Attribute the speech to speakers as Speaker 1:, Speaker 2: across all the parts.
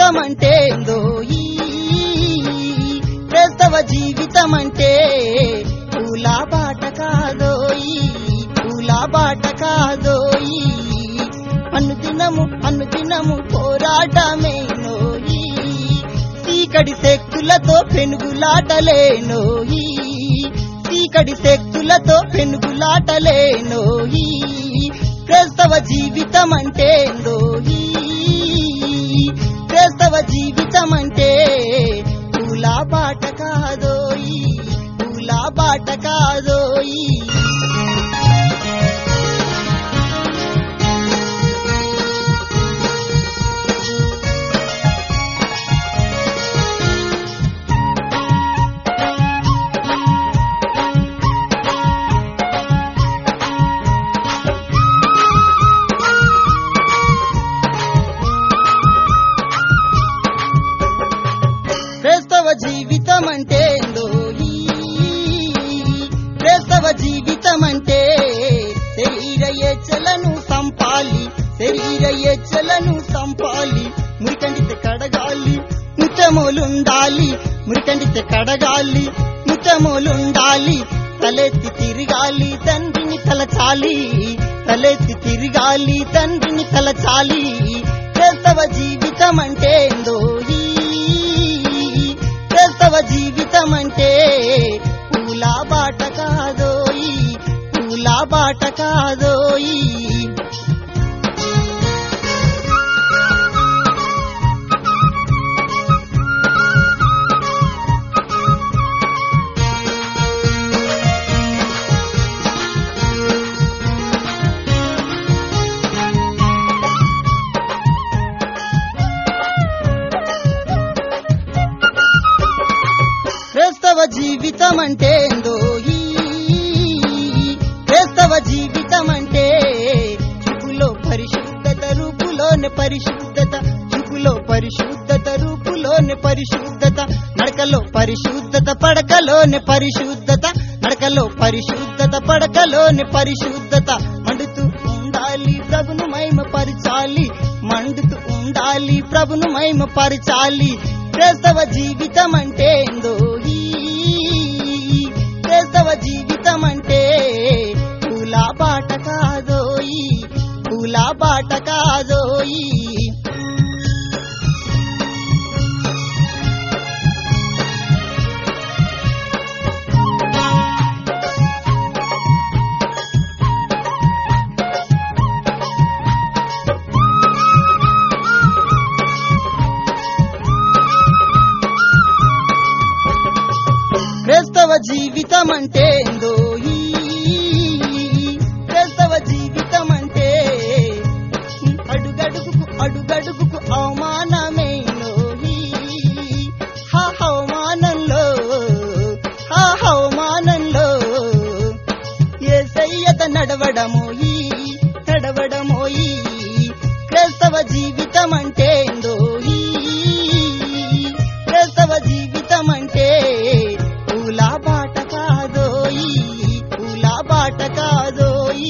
Speaker 1: జీవితం అంటే ఏందోయి, క్రైస్తవ జీవితం అంటే పూల బాట కాదోయి, పూల బాట కాదోయి. అనుదినము పోరాటమేనోయి, చీకటి శక్తులతో పెనుగులాటలేనోయి, చీకటి శక్తులతో పెనుగులాటలేనోయి. క్రైస్తవ జీవితం అంటే ఏందోయి, క్రైస్తవ జీవితం అంటే పూల బాట కాదోయి, పూల బాట కాదోయి. క్రైస్తవ జీవితం అంటే ఏందోయి, క్రైస్తవ జీవితం అంటే శరీర ఏచ్ఛలను సంపాలి, శరీర ఏచ్ఛలను సంపాలి. మురికండితే కడగాలి ముత్యములుండాలి, మురికండితే కడగాలి ముత్యములుండాలి. తలెత్తి తిరగాలి తండ్రిని తలచాలి, తలెత్తి తిరగాలి తండ్రిని తలచాలి. క్రైస్తవ జీవితం అంటే ఏందోయి, క్రైస్తవ జీవితం అంటే పూల బాట కాదోయి, పూల బాట కాదోయి. క్రైస్తవ జీవితం అంటే ఏందోయి, క్రైస్తవ జీవితం అంటే చూపులో పరిశుద్ధత రూపులోని పరిశుద్ధత, చూపులో పరిశుద్ధత రూపులోని పరిశుద్ధత. నడకలో పరిశుద్ధత పడకలోని పరిశుద్ధత, నడకలో పరిశుద్ధత పడకలోని పరిశుద్ధత. మండుతూ ఉండాలి ప్రభును మహిమపరచాలి, మండుతూ ఉండాలి ప్రభును మహిమపరచాలి. క్రైస్తవ జీవితం అంటే ఏందోయి, క్రైస్తవ జీవితం అంటే పూల బాట కాదోయి, పూల బాట కాదోయి. క్రైస్తవ జీవితం అంటే ఏందోయి, క్రైస్తవ జీవితం అంటే అడుగడుగుకు అవమానమేనోయి. అవమానంలో యేసయ్యత నడవడమోయి, నడవడమోయి. క్రైస్తవ జీవితం అంటే ఏందోయి, క్రైస్తవ జీవితం అంటే పూల బాట కాదోయి, పూల బాట కాదోయి.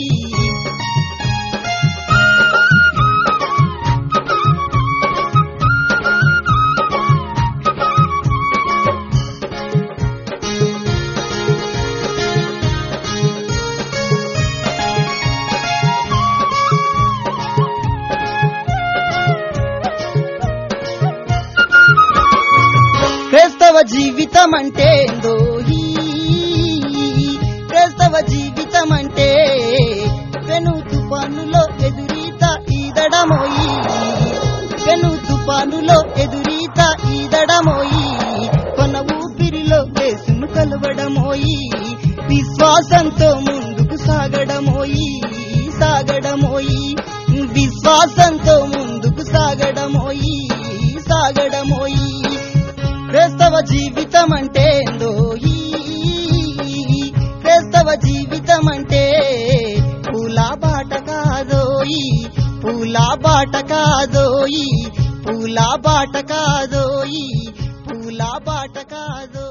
Speaker 1: క్రైస్తవ జీవితం అంటే ఏందోయి, క్రైస్తవ జీవితం అంటే పెను తుఫానులో ఎదురీత ఈదడమోయి, పెను తుఫానులో ఎదురీత ఈదడమోయి. కొన ఊపిరిలో యేసును కలవడమోయి, విశ్వాసంతో ముందుకు సాగడమోయి, సాగడమోయి. విశ్వాసంతో ముందుకు సాగడమోయి, సాగడమోయి. క్రైస్తవ జీవితం అంటే ఏందోయి, క్రైస్తవ జీవితం అంటే పూల బాట కాదోయి, పూల బాట కాదోయి, పూల బాట కాదోయి, పూల బాట కాదోయి.